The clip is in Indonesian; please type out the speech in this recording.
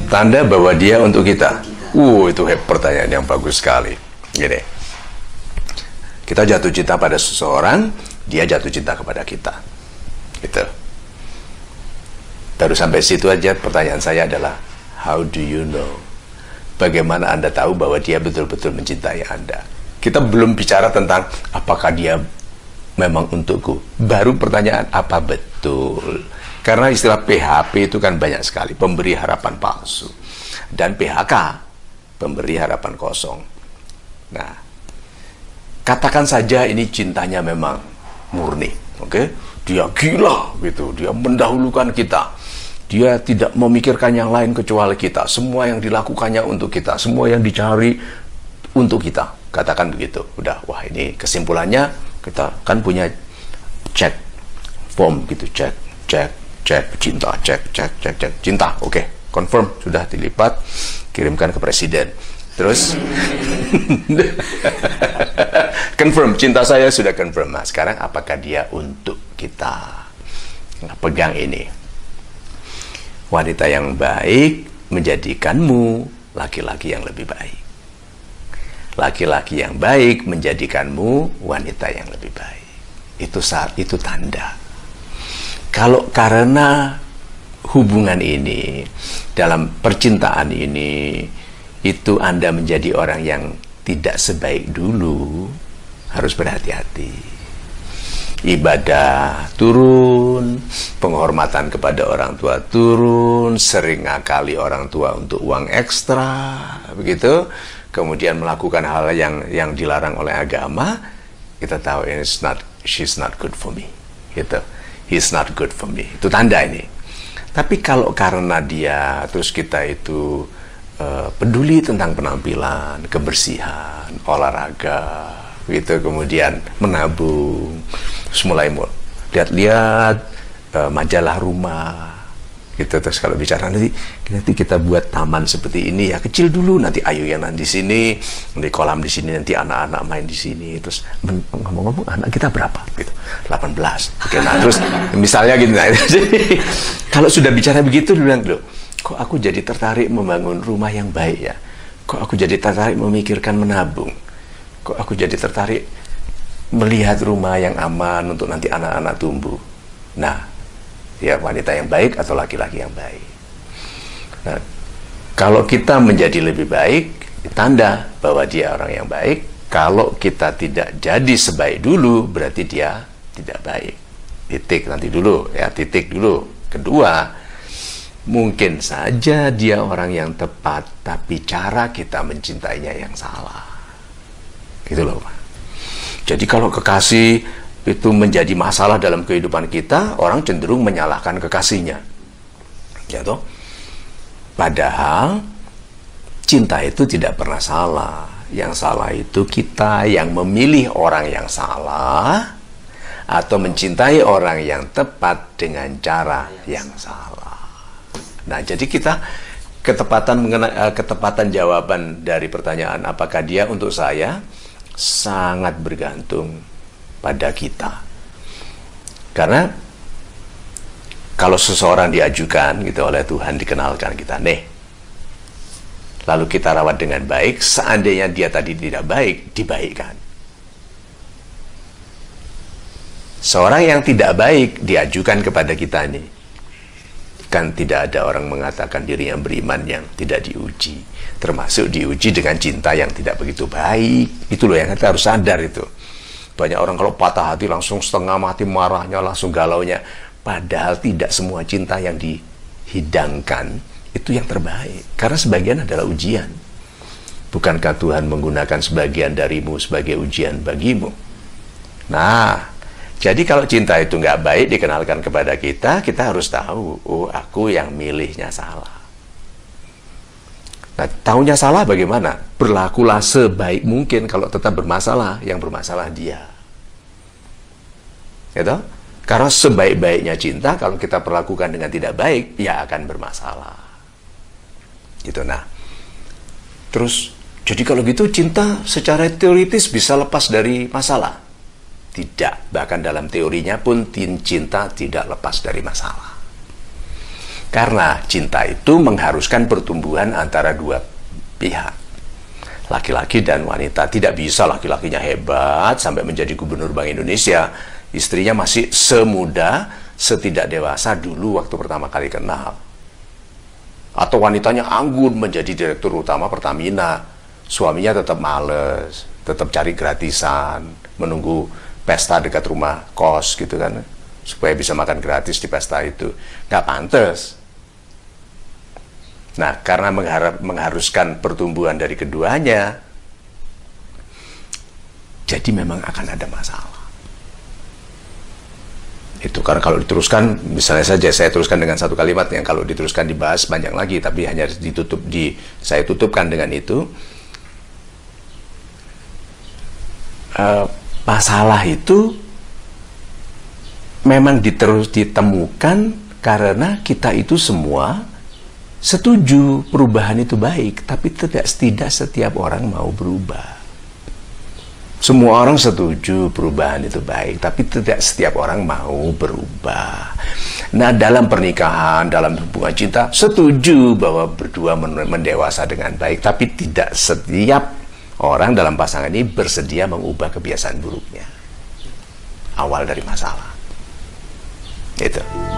Tanda bahwa dia untuk kita. Itu pertanyaan yang bagus sekali. Gini, kita jatuh cinta pada seseorang, dia jatuh cinta kepada kita. Gitu. Baru sampai situ aja pertanyaan saya adalah, how do you know? Bagaimana Anda tahu bahwa dia betul-betul mencintai Anda? Kita belum bicara tentang apakah dia memang untukku. Baru pertanyaan, apa betul? Karena istilah PHP itu kan banyak sekali, pemberi harapan palsu. Dan PHK, pemberi harapan kosong. Nah, katakan saja ini cintanya memang murni, oke? Dia gila gitu, dia mendahulukan kita. Dia tidak memikirkan yang lain kecuali kita. Semua yang dilakukannya untuk kita, semua yang dicari untuk kita. Katakan begitu. Udah, wah ini kesimpulannya kita kan punya cek form gitu, cek, cinta, cek, cinta, oke, confirm, sudah dilipat, kirimkan ke presiden. Terus confirm, cinta saya sudah confirm. Nah, sekarang apakah dia untuk kita? Nah, pegang ini. Wanita yang baik menjadikanmu laki-laki yang lebih baik. Laki-laki yang baik menjadikanmu wanita yang lebih baik. Itu tanda. Kalau karena hubungan ini, dalam percintaan ini, itu Anda menjadi orang yang tidak sebaik dulu, harus berhati-hati. Ibadah turun, penghormatan kepada orang tua turun, sering ngakali orang tua untuk uang ekstra, begitu. Kemudian melakukan hal yang dilarang oleh agama, kita tahu she's not good for me, gitu. He's not good for me. Itu tanda ini. Tapi kalau karena dia, terus kita itu peduli tentang penampilan, kebersihan, olahraga, gitu, kemudian menabung, terus mulai lihat-lihat majalah rumah, gitu. Terus kalau bicara nanti kita buat taman seperti ini ya, kecil dulu, nanti ayunan di sini, nanti kolam di sini, nanti anak-anak main di sini. Terus ngomong-ngomong, anak kita berapa? Gitu, 18. Oke, nah terus misalnya gitu. Nah, kalau sudah bicara begitu, dia bilang, loh, kok aku jadi tertarik membangun rumah yang baik ya? Kok aku jadi tertarik memikirkan menabung? Kok aku jadi tertarik melihat rumah yang aman untuk nanti anak-anak tumbuh? Nah, dia wanita yang baik atau laki-laki yang baik. Nah, kalau kita menjadi lebih baik, tanda bahwa dia orang yang baik. Kalau kita tidak jadi sebaik dulu, berarti dia tidak baik. Titik nanti dulu, ya, titik dulu. Kedua, mungkin saja dia orang yang tepat, tapi cara kita mencintainya yang salah. Gitu loh, Pak. Jadi kalau kekasih itu menjadi masalah dalam kehidupan kita, orang cenderung menyalahkan kekasihnya. Ya toh? Padahal cinta itu tidak pernah salah. Yang salah itu kita yang memilih orang yang salah atau mencintai orang yang tepat dengan cara yang salah. Nah, jadi kita ketepatan jawaban dari pertanyaan apakah dia untuk saya sangat bergantung pada kita. Karena kalau seseorang diajukan gitu oleh Tuhan, dikenalkan kita, nih, lalu kita rawat dengan baik, seandainya dia tadi tidak baik, dibaikkan. Seorang yang tidak baik diajukan kepada kita nih. Kan tidak ada orang mengatakan diri yang beriman yang tidak diuji. Termasuk diuji dengan cinta yang tidak begitu baik. Itu loh yang kita harus sadar itu. Banyak orang kalau patah hati langsung setengah mati marahnya, langsung galaunya. Padahal tidak semua cinta yang dihidangkan itu yang terbaik. Karena sebagian adalah ujian. Bukankah Tuhan menggunakan sebagian darimu sebagai ujian bagimu? Nah, jadi kalau cinta itu nggak baik dikenalkan kepada kita, kita harus tahu, oh, aku yang milihnya salah. Nah, tahunya salah bagaimana? Berlakulah sebaik mungkin. Kalau tetap bermasalah, yang bermasalah dia. Gitu? Karena sebaik-baiknya cinta, kalau kita perlakukan dengan tidak baik, ya akan bermasalah. Gitu. Nah, terus jadi kalau gitu cinta secara teoritis bisa lepas dari masalah? Tidak. Bahkan dalam teorinya pun cinta tidak lepas dari masalah. Karena cinta itu mengharuskan pertumbuhan antara dua pihak, laki-laki dan wanita. Tidak bisa laki-lakinya hebat sampai menjadi gubernur Bank Indonesia, istrinya masih semuda, setidak dewasa dulu waktu pertama kali kenal. Atau wanitanya anggun menjadi direktur utama Pertamina, suaminya tetap males, tetap cari gratisan, menunggu pesta dekat rumah kos gitu kan, supaya bisa makan gratis di pesta itu. Nggak pantas. Nah, karena mengharuskan pertumbuhan dari keduanya, jadi memang akan ada masalah. Itu karena kalau diteruskan, misalnya saja saya teruskan dengan satu kalimat yang kalau diteruskan dibahas banyak lagi, tapi hanya saya tutupkan dengan itu. Masalah itu memang ditemukan karena kita itu semua setuju perubahan itu baik, tapi tidak setiap orang mau berubah. Semua orang setuju perubahan itu baik, tapi tidak setiap orang mau berubah. Nah, dalam pernikahan, dalam hubungan cinta, setuju bahwa berdua mendewasa dengan baik, tapi tidak setiap orang dalam pasangan ini bersedia mengubah kebiasaan buruknya. Awal dari masalah. Itu.